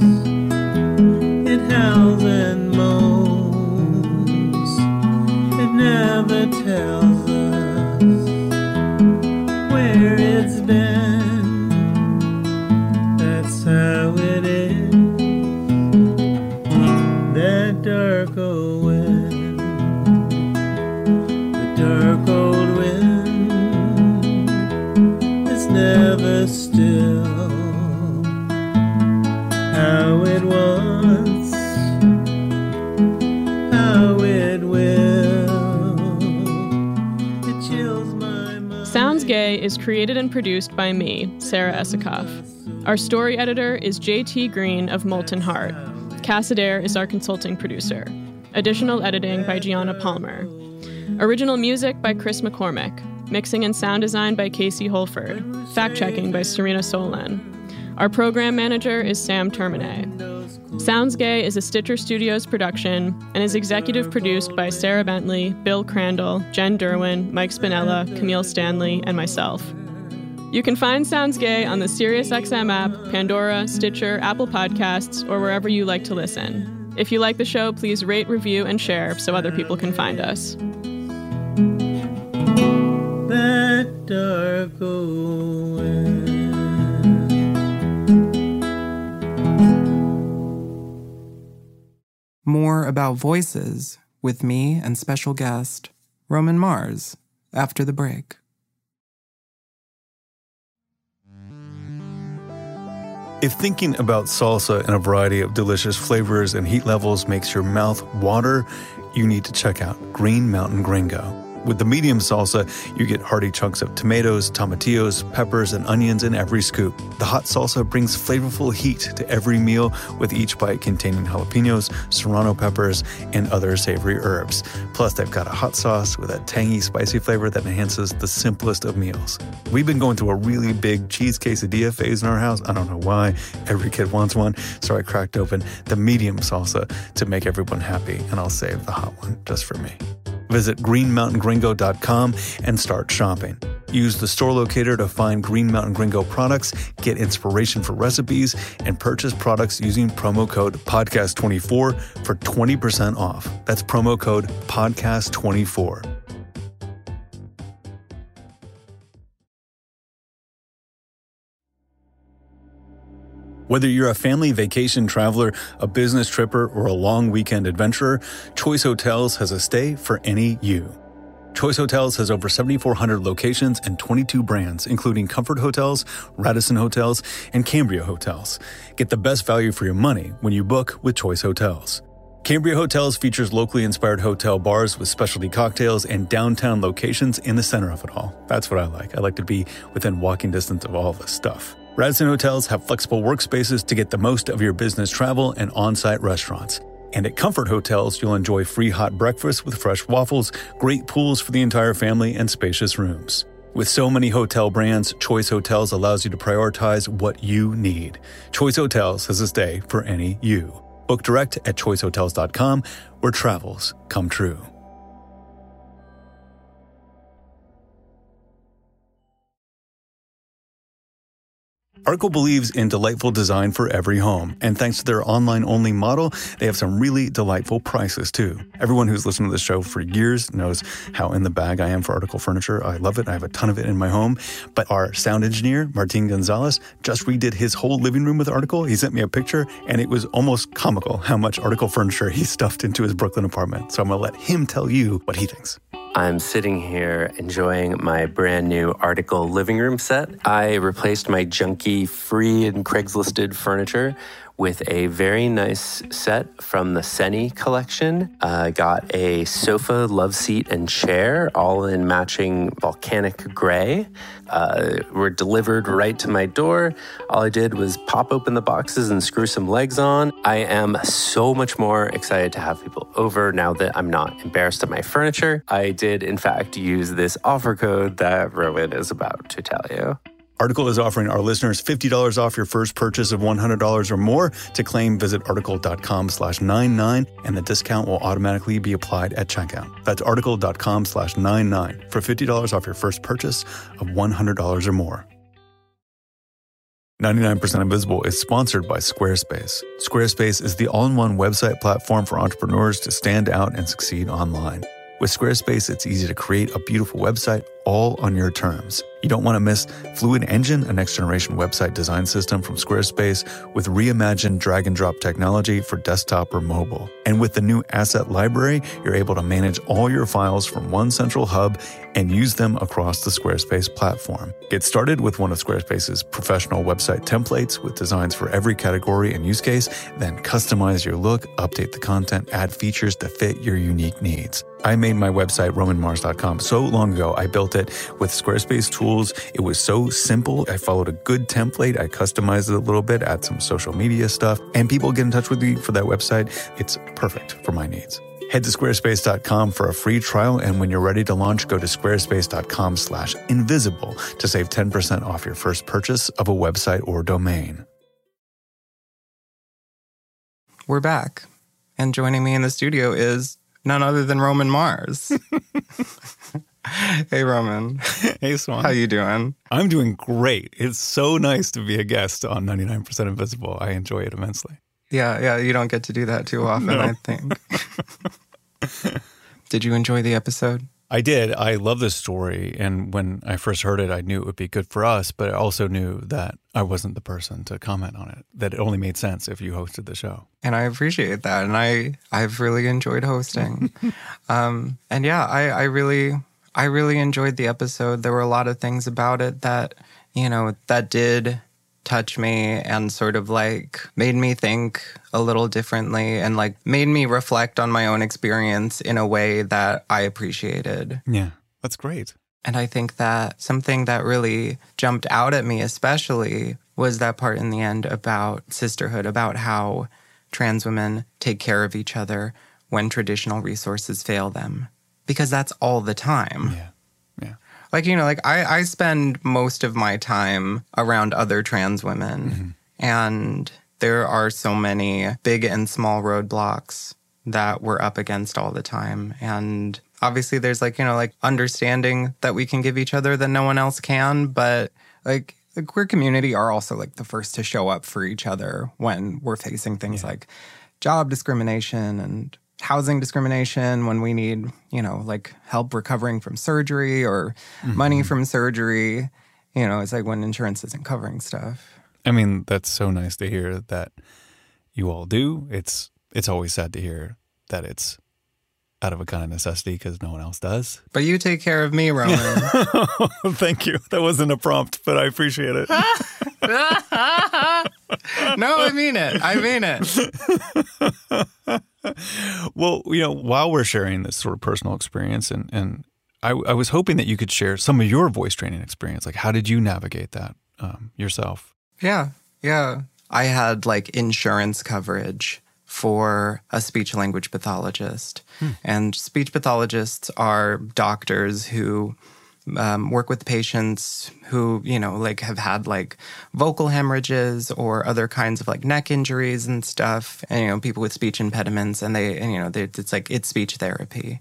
it howls and moans, it never tells us where it's been. That's how it is, that dark old wind, the dark old wind is never still. How it wants Sounds Gay is created and produced by me, Sarah Esikoff. Our story editor is J T Green of Molten Heart. Cass Adair is our consulting producer. Additional editing by Gianna Palmer. Original music by Chris McCormick. Mixing and sound design by Casey Holford. Fact-checking by Serena Solan. Our program manager is Sam Termine. Sounds Gay is a Stitcher Studios production and is executive produced by Sarah Bentley, Bill Crandall, Jen Derwin, Mike Spinella, Camille Stanley, and myself. You can find Sounds Gay on the SiriusXM app, Pandora, Stitcher, Apple Podcasts, or wherever you like to listen. If you like the show, please rate, review, and share so other people can find us. Better going. More about voices with me and special guest Roman Mars after the break. If thinking about salsa in a variety of delicious flavors and heat levels makes your mouth water, you need to check out Green Mountain Gringo. With the medium salsa, you get hearty chunks of tomatoes, tomatillos, peppers, and onions in every scoop. The hot salsa brings flavorful heat to every meal, with each bite containing jalapenos, serrano peppers, and other savory herbs. Plus, they've got a hot sauce with a tangy, spicy flavor that enhances the simplest of meals. We've been going through a really big cheese quesadilla phase in our house. I don't know why. Every kid wants one, so I cracked open the medium salsa to make everyone happy, and I'll save the hot one just for me. Visit green mountain gringo dot com and start shopping. Use the store locator to find Green Mountain Gringo products, get inspiration for recipes, and purchase products using promo code podcast twenty-four for twenty percent off. That's promo code podcast twenty-four. Whether you're a family vacation traveler, a business tripper, or a long weekend adventurer, Choice Hotels has a stay for any you. Choice Hotels has over seven thousand four hundred locations and twenty-two brands, including Comfort Hotels, Radisson Hotels, and Cambria Hotels. Get the best value for your money when you book with Choice Hotels. Cambria Hotels features locally inspired hotel bars with specialty cocktails and downtown locations in the center of it all. That's what I like. I like to be within walking distance of all this stuff. Radisson Hotels have flexible workspaces to get the most of your business travel and on-site restaurants. And at Comfort Hotels, you'll enjoy free hot breakfast with fresh waffles, great pools for the entire family, and spacious rooms. With so many hotel brands, Choice Hotels allows you to prioritize what you need. Choice Hotels has a stay for any you. Book direct at choice hotels dot com, where travels come true. Article believes in delightful design for every home, and thanks to their online-only model, they have some really delightful prices, too. Everyone who's listened to this show for years knows how in the bag I am for Article furniture. I love it. I have a ton of it in my home. But our sound engineer, Martin Gonzalez, just redid his whole living room with Article. He sent me a picture, and it was almost comical how much Article furniture he stuffed into his Brooklyn apartment. So I'm going to let him tell you what he thinks. I'm sitting here enjoying my brand new Article living room set. I replaced my junky free and Craigslisted furniture with a very nice set from the Seni collection. I uh, got a sofa, love seat, and chair, all in matching volcanic gray. Uh, were delivered right to my door. All I did was pop open the boxes and screw some legs on. I am so much more excited to have people over now that I'm not embarrassed of my furniture. I did, in fact, use this offer code that Rowan is about to tell you. Article is offering our listeners fifty dollars off your first purchase of one hundred dollars or more. To claim, visit article.com slash 99, and the discount will automatically be applied at checkout. That's article.com slash 99 for fifty dollars off your first purchase of one hundred dollars or more. ninety-nine percent Invisible is sponsored by Squarespace. Squarespace is the all-in-one website platform for entrepreneurs to stand out and succeed online. With Squarespace, it's easy to create a beautiful website all on your terms. You don't want to miss Fluid Engine, a next-generation website design system from Squarespace with reimagined drag-and-drop technology for desktop or mobile. And with the new Asset Library, you're able to manage all your files from one central hub and use them across the Squarespace platform. Get started with one of Squarespace's professional website templates with designs for every category and use case, then customize your look, update the content, add features to fit your unique needs. I made my website, roman mars dot com, so long ago. I built it with Squarespace tools. It was so simple. I followed a good template. I customized it a little bit, add some social media stuff, and people get in touch with me for that website. It's perfect for my needs. Head to squarespace dot com for a free trial, and when you're ready to launch, go to squarespace dot com slash invisible to save ten percent off your first purchase of a website or domain. We're back, and joining me in the studio is none other than Roman Mars. Hey, Roman. Hey, Swan. How you doing? I'm doing great. It's so nice to be a guest on ninety-nine percent Invisible. I enjoy it immensely. Yeah, yeah, you don't get to do that too often, no. I think. Did you enjoy the episode? I did. I love this story. And when I first heard it, I knew it would be good for us, but I also knew that I wasn't the person to comment on it, that it only made sense if you hosted the show. And I appreciate that. And I, I've really enjoyed hosting. um, and yeah, I, I really, I really enjoyed the episode. There were a lot of things about it that, you know, that did touch me and sort of like made me think a little differently and like made me reflect on my own experience in a way that I appreciated. Yeah, that's great. And I think that something that really jumped out at me especially was that part in the end about sisterhood, about how trans women take care of each other when traditional resources fail them. Because that's all the time. Yeah. Like, you know, like I, I spend most of my time around other trans women. Mm-hmm. And there are so many big and small roadblocks that we're up against all the time. And obviously there's like, you know, like understanding that we can give each other that no one else can. But like the queer community are also like the first to show up for each other when we're facing things yeah. like job discrimination and housing discrimination, when we need, you know, like help recovering from surgery or mm-hmm. money from surgery. You know, it's like when insurance isn't covering stuff. I mean, that's so nice to hear that you all do. It's it's always sad to hear that it's out of a kind of necessity because no one else does. But you take care of me, Roman. Thank you. That wasn't a prompt, but I appreciate it. No, I mean it. I mean it. Well, you know, while we're sharing this sort of personal experience, and, and I, I was hoping that you could share some of your voice training experience. Like, how did you navigate that um, yourself? Yeah, yeah. I had like insurance coverage for a speech language pathologist. Hmm. And speech pathologists are doctors who um, work with patients who, you know, like have had like vocal hemorrhages or other kinds of like neck injuries and stuff. And, you know, people with speech impediments, and they, and, you know, they, it's like, it's speech therapy.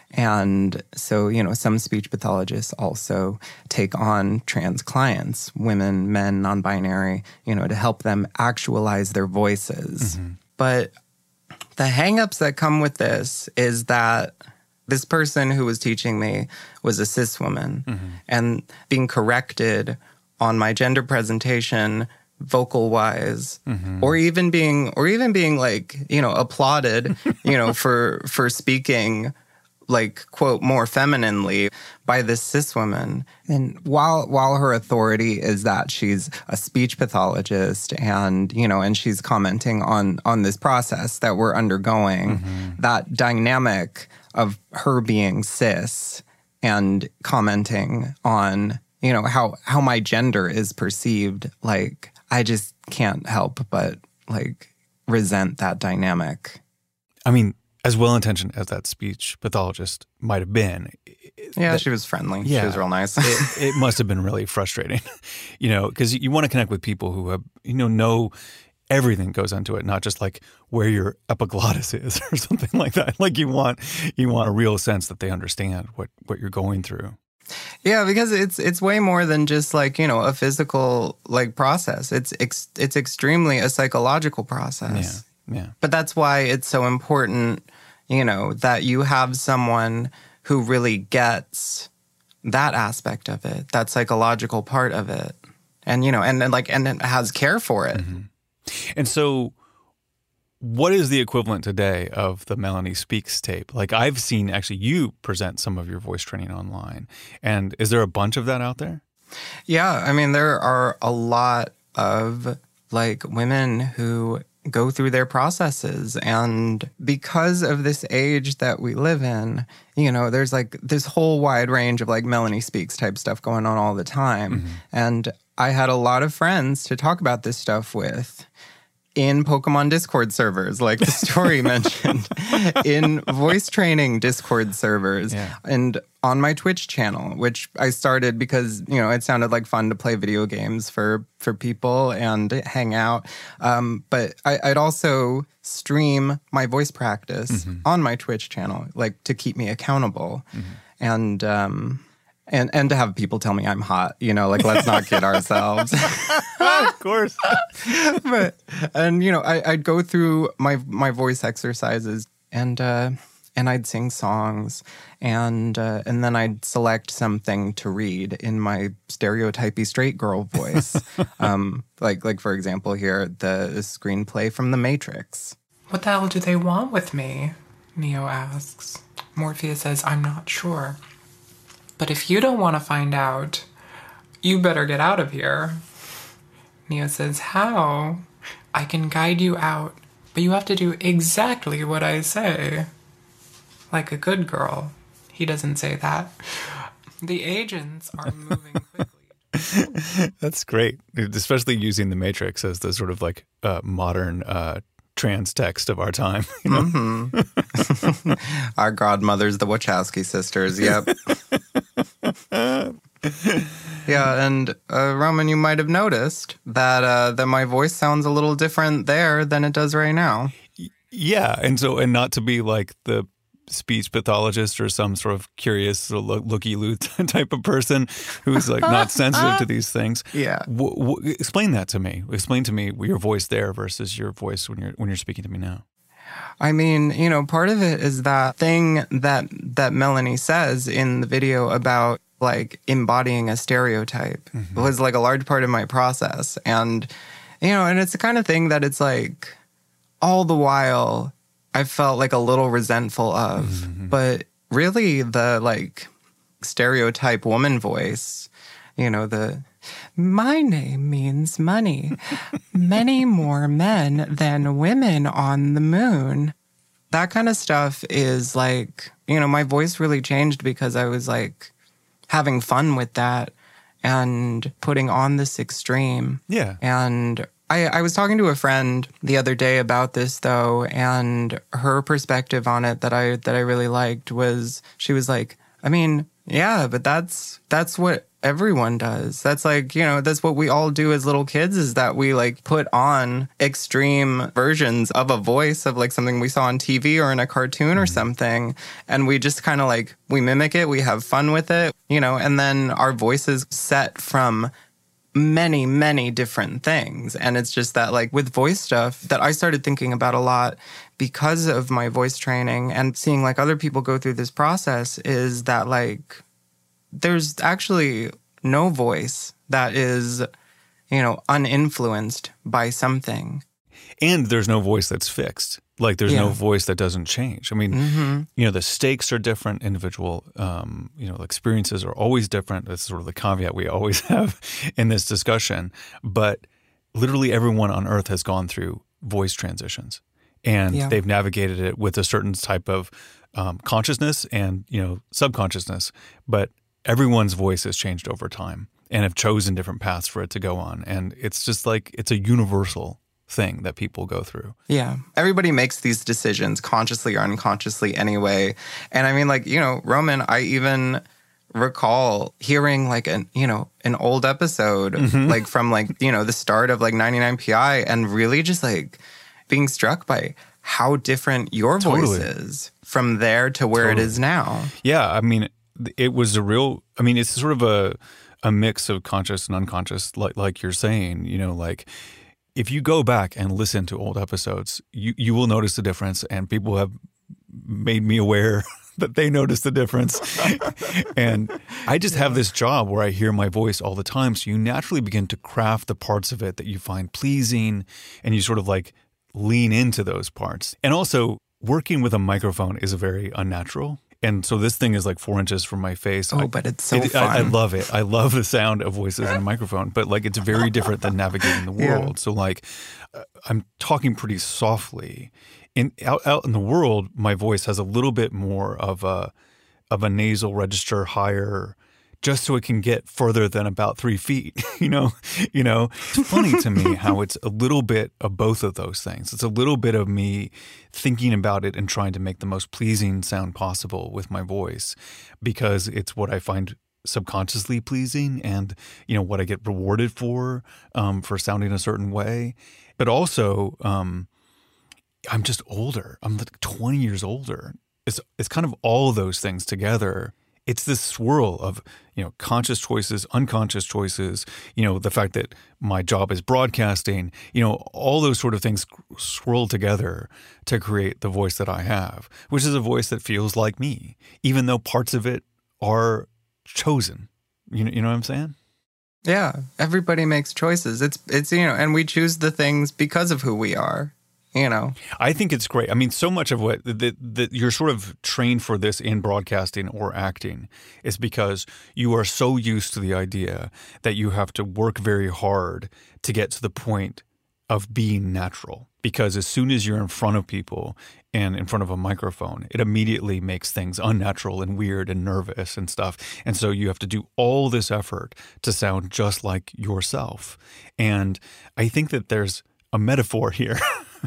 And so, you know, some speech pathologists also take on trans clients, women, men, non-binary, you know, to help them actualize their voices. Mm-hmm. But the hangups that come with this is that this person who was teaching me was a cis woman, mm-hmm. and being corrected on my gender presentation vocal-wise, mm-hmm. or even being, or even being like, you know, applauded, you know, for for speaking like, quote, more femininely by this cis woman. And while while her authority is that she's a speech pathologist and, you know, and she's commenting on on this process that we're undergoing, mm-hmm. that dynamic of her being cis and commenting on, you know, how, how my gender is perceived, like, I just can't help but, like, resent that dynamic. I mean, as well-intentioned as that speech pathologist might have been. Yeah, that, she was friendly. Yeah, she was real nice. it, it must have been really frustrating, you know, because you want to connect with people who have, you know, know everything goes into it, not just like where your epiglottis is or something like that. Like you want, you want a real sense that they understand what, what you're going through. Yeah, because it's it's way more than just like, you know, a physical like process. It's ex- it's extremely a psychological process. Yeah, yeah. But that's why it's so important, you know, that you have someone who really gets that aspect of it, that psychological part of it. And, you know, and, and like, and it has care for it. Mm-hmm. And so what is the equivalent today of the Melanie Speaks tape? Like, I've seen actually you present some of your voice training online. And is there a bunch of that out there? Yeah. I mean, there are a lot of like women who go through their processes. And because of this age that we live in, you know, there's like this whole wide range of like Melanie Speaks type stuff going on all the time. Mm-hmm. And I had a lot of friends to talk about this stuff with in Pokemon Discord servers, like the story mentioned, in voice training Discord servers, yeah. and on my Twitch channel, which I started because, you know, it sounded like fun to play video games for, for people and hang out. Um, but I, I'd also stream my voice practice mm-hmm. on my Twitch channel, like to keep me accountable. Mm-hmm. And, um, And and to have people tell me I'm hot, you know, like, let's not kid ourselves. Of course. But, and, you know, I, I'd go through my my voice exercises and uh, and I'd sing songs and uh, and then I'd select something to read in my stereotypy straight girl voice. um, like, like, for example, here, the screenplay from The Matrix. What the hell do they want with me? Neo asks. Morpheus says, I'm not sure. But if you don't want to find out, you better get out of here. Neo says, how? I can guide you out, but you have to do exactly what I say. Like a good girl. He doesn't say that. The agents are moving quickly. That's great, especially using The Matrix as the sort of like uh, modern uh, trans text of our time. You know? Mm-hmm. Our godmothers, the Wachowski sisters, yep. Yeah, and uh, Roman, you might have noticed that uh, that my voice sounds a little different there than it does right now. Yeah, and so, and not to be like the speech pathologist or some sort of curious looky-loo type of person who's like not sensitive to these things. Yeah. W- w- explain that to me. Explain to me your voice there versus your voice when you're when you're speaking to me now. I mean, you know, part of it is that thing that that Melanie says in the video about like embodying a stereotype mm-hmm. was like a large part of my process. And, you know, and it's the kind of thing that it's like all the while I felt like a little resentful of. Mm-hmm. But really the like stereotype woman voice, you know, the my name means money. Many more men than women on the moon. That kind of stuff is like, you know, my voice really changed because I was like having fun with that and putting on this extreme. Yeah. And I, I was talking to a friend the other day about this though, and her perspective on it that I that I really liked was she was like, I mean, yeah, but that's that's what everyone does. That's like, you know, that's what we all do as little kids is that we like put on extreme versions of a voice of like something we saw on T V or in a cartoon or something. And we just kind of like, we mimic it. We have fun with it, you know, and then our voices set from many, many different things. And it's just that like with voice stuff that I started thinking about a lot because of my voice training and seeing like other people go through this process is that like there's actually no voice that is, you know, uninfluenced by something. And there's no voice that's fixed. Like there's yeah. no voice that doesn't change. I mean, mm-hmm. you know, the stakes are different. Individual, um, you know, experiences are always different. That's sort of the caveat we always have in this discussion. But literally everyone on Earth has gone through voice transitions. And yeah. they've navigated it with a certain type of um, consciousness and, you know, subconsciousness. But everyone's voice has changed over time and have chosen different paths for it to go on. And it's just like, it's a universal thing that people go through. Yeah. Everybody makes these decisions consciously or unconsciously anyway. And I mean, like, you know, Roman, I even recall hearing like an, you know, an old episode, mm-hmm. like from like, you know, the start of like ninety-nine P I and really just like being struck by how different your totally. voice is from there to where totally. It is now. Yeah. I mean, it was a real, I mean, it's sort of a, a mix of conscious and unconscious, like like you're saying, you know, like if you go back and listen to old episodes, you, you will notice the difference. And people have made me aware that they notice the difference. And I just have this job where I hear my voice all the time. So you naturally begin to craft the parts of it that you find pleasing, and you sort of like lean into those parts. And also, working with a microphone is very unnatural. And so this thing is like four inches from my face. Oh, I, but it's so it, fun. I, I love it. I love the sound of voices in a microphone, but like it's very different than navigating the world. Yeah. So like uh, I'm talking pretty softly. In out, out in the world, my voice has a little bit more of a of a nasal register higher, just so it can get further than about three feet. you know, you know. It's funny to me how it's a little bit of both of those things. It's a little bit of me thinking about it and trying to make the most pleasing sound possible with my voice, because it's what I find subconsciously pleasing, and you know what I get rewarded for um, for sounding a certain way. But also, um, I'm just older. I'm like twenty years older. It's it's kind of all of those things together. It's this swirl of, you know, conscious choices, unconscious choices, you know, the fact that my job is broadcasting, you know, all those sort of things swirl together to create the voice that I have, which is a voice that feels like me, even though parts of it are chosen. You know, you know what I'm saying? Yeah, everybody makes choices. It's, it's you know, and we choose the things because of who we are. You know, I think it's great. I mean, so much of what that that you're sort of trained for this in broadcasting or acting is because you are so used to the idea that you have to work very hard to get to the point of being natural. Because as soon as you're in front of people and in front of a microphone, it immediately makes things unnatural and weird and nervous and stuff. And so you have to do all this effort to sound just like yourself. And I think that there's a metaphor here.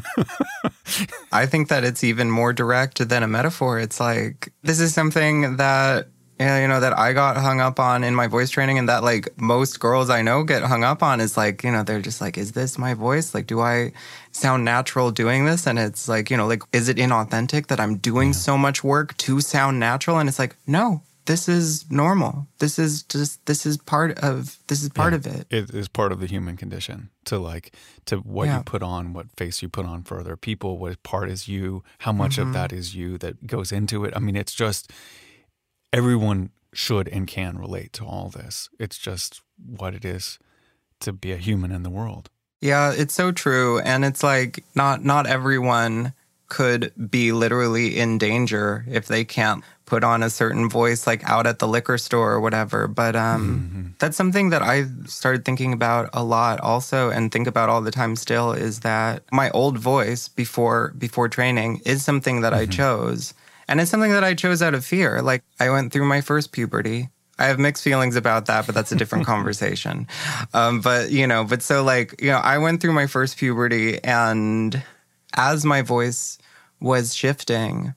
I think that it's even more direct than a metaphor. It's like, this is something that, you know, that I got hung up on in my voice training, and that like most girls I know get hung up on is like, you know, they're just like, is this my voice? Like, do I sound natural doing this? And it's like, you know, like, is it inauthentic that I'm doing so much work to sound natural? And it's like, no. This is normal. This is just, this is part of, this is part yeah, of it. It is part of the human condition to like, to what yeah. you put on, what face you put on for other people, what part is you, how much mm-hmm. of that is you that goes into it. I mean, it's just, everyone should and can relate to all this. It's just what it is to be a human in the world. Yeah, it's so true. And it's like, not, not everyone could be literally in danger if they can't put on a certain voice, like out at the liquor store or whatever. But um, mm-hmm. that's something that I started thinking about a lot also, and think about all the time still, is that my old voice before before training is something that mm-hmm. I chose. And it's something that I chose out of fear. Like, I went through my first puberty. I have mixed feelings about that, but that's a different conversation. Um, but, you know, but so like, you know, I went through my first puberty, and as my voice was shifting,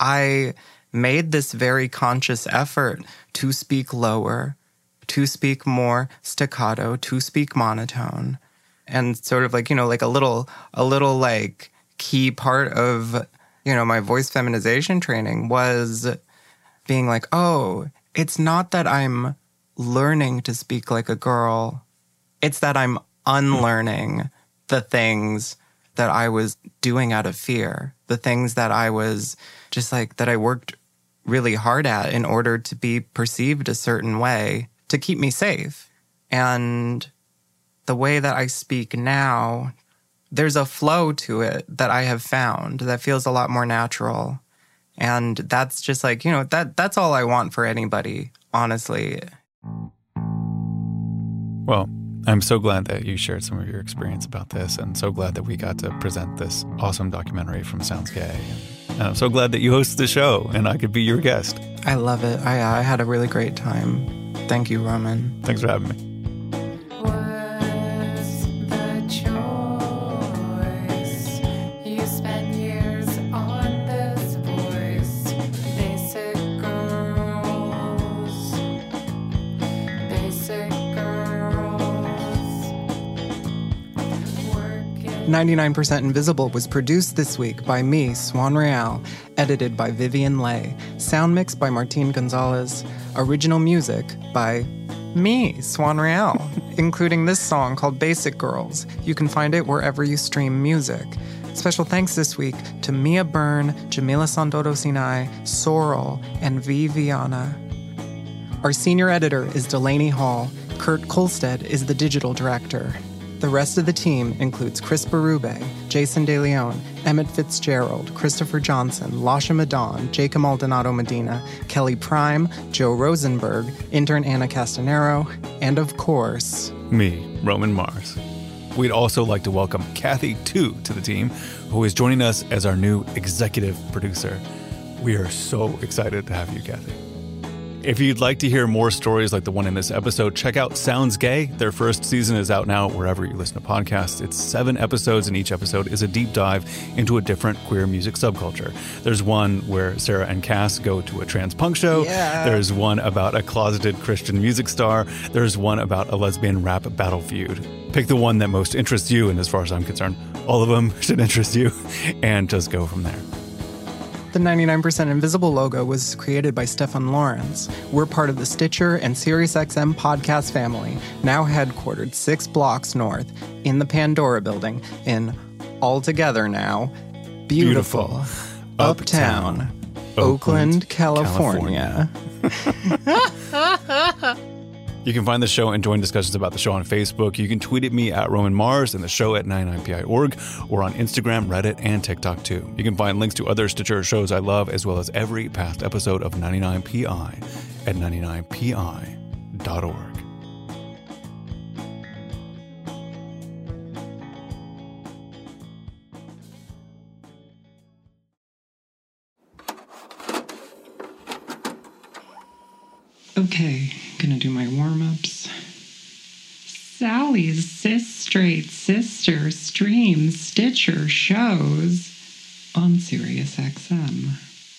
I made this very conscious effort to speak lower, to speak more staccato, to speak monotone. And sort of like, you know, like a little, a little like key part of, you know, my voice feminization training was being like, oh, it's not that I'm learning to speak like a girl. It's that I'm unlearning the things that I was doing out of fear, the things that I was just like, that I worked really hard at in order to be perceived a certain way to keep me safe. And the way that I speak now, there's a flow to it that I have found that feels a lot more natural. And that's just like, you know, that that's all I want for anybody, honestly. Well, I'm so glad that you shared some of your experience about this, and so glad that we got to present this awesome documentary from Sounds Gay. And I'm so glad that you hosted the show and I could be your guest. I love it. I, I had a really great time. Thank you, Roman. Thanks for having me. ninety-nine percent Invisible was produced this week by me, Swan Real, edited by Vivian Leigh, sound mixed by Martin Gonzalez, original music by me, Swan Real, including this song called Basic Girls. You can find it wherever you stream music. Special thanks this week to Mia Byrne, Jamila Santoro Sinai, Sorrel, and V. Viana. Our senior editor is Delaney Hall. Kurt Kolstad is the digital director. The rest of the team includes Chris Berube, Jason DeLeon, Emmett Fitzgerald, Christopher Johnson, Lasha Madon, Jacob Maldonado Medina, Kelly Prime, Joe Rosenberg, intern Anna Castanero, and of course, me, Roman Mars. We'd also like to welcome Kathy Tu to the team, who is joining us as our new executive producer. We are so excited to have you, Kathy. If you'd like to hear more stories like the one in this episode, check out Sounds Gay. Their first season is out now wherever you listen to podcasts. It's seven episodes, and each episode is a deep dive into a different queer music subculture. There's one where Sarah and Cass go to a trans punk show. Yeah. There's one about a closeted Christian music star. There's one about a lesbian rap battle feud. Pick the one that most interests you, and as far as I'm concerned, all of them should interest you, and just go from there. The ninety-nine percent Invisible logo was created by Stefan Lawrence. We're part of the Stitcher and SiriusXM podcast family, now headquartered six blocks north in the Pandora building in, altogether now, beautiful, beautiful uptown, uptown Oakland, Oakland, California. California. You can find the show and join discussions about the show on Facebook. You can tweet at me at Roman Mars and the show at ninety-nine P I dot org, or on Instagram, Reddit, and TikTok too. You can find links to other Stitcher shows I love, as well as every past episode of ninety-nine P I at ninety-nine P I dot org. Okay, gonna do my warm-ups. Sally's Cis Straight Sister streams Stitcher shows on SiriusXM.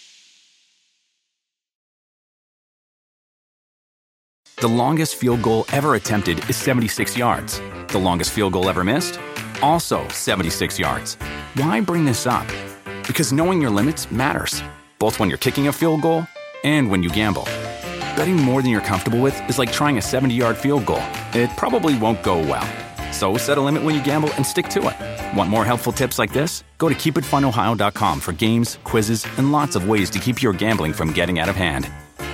The longest field goal ever attempted is seventy-six yards. The longest field goal ever missed? Also seventy-six yards. Why bring this up? Because knowing your limits matters, both when you're kicking a field goal and when you gamble. Betting more than you're comfortable with is like trying a seventy-yard field goal. It probably won't go well. So set a limit when you gamble and stick to it. Want more helpful tips like this? Go to keep it fun ohio dot com for games, quizzes, and lots of ways to keep your gambling from getting out of hand.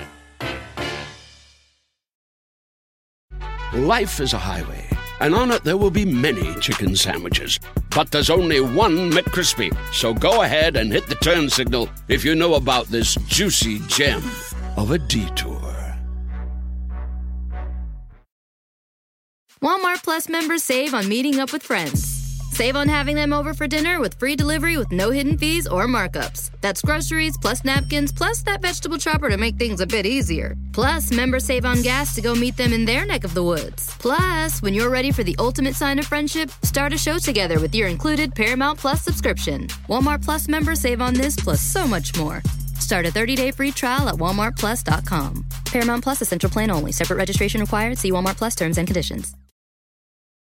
Life is a highway, and on it there will be many chicken sandwiches. But there's only one McCrispy. So go ahead and hit the turn signal if you know about this juicy gem of a detour. Walmart Plus members save on meeting up with friends. Save on having them over for dinner with free delivery with no hidden fees or markups. That's groceries, plus napkins, plus that vegetable chopper to make things a bit easier. Plus, members save on gas to go meet them in their neck of the woods. Plus, when you're ready for the ultimate sign of friendship, start a show together with your included Paramount Plus subscription. Walmart Plus members save on this plus so much more. Start a thirty-day free trial at walmart plus dot com. Paramount Plus Essential Plan only. Separate registration required. See Walmart Plus terms and conditions.